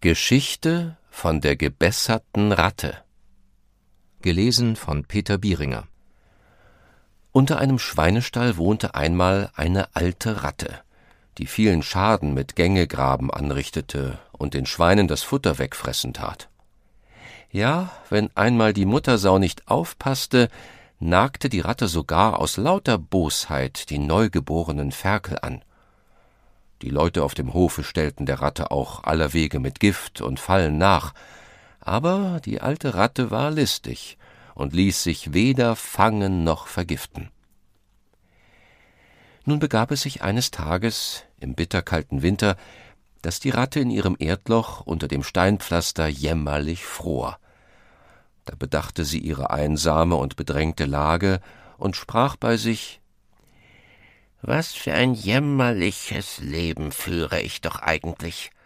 Geschichte von der gebesserten Ratte. Gelesen von Peter Bieringer. Unter einem Schweinestall wohnte einmal eine alte Ratte, die vielen Schaden mit Gängegraben anrichtete und den Schweinen das Futter wegfressen tat. Ja, wenn einmal die Muttersau nicht aufpasste, nagte die Ratte sogar aus lauter Bosheit die neugeborenen Ferkel an. Die Leute auf dem Hofe stellten der Ratte auch allerwege mit Gift und Fallen nach, aber die alte Ratte war listig und ließ sich weder fangen noch vergiften. Nun begab es sich eines Tages, im bitterkalten Winter, dass die Ratte in ihrem Erdloch unter dem Steinpflaster jämmerlich fror. Da bedachte sie ihre einsame und bedrängte Lage und sprach bei sich: »Was für ein jämmerliches Leben führe ich doch eigentlich.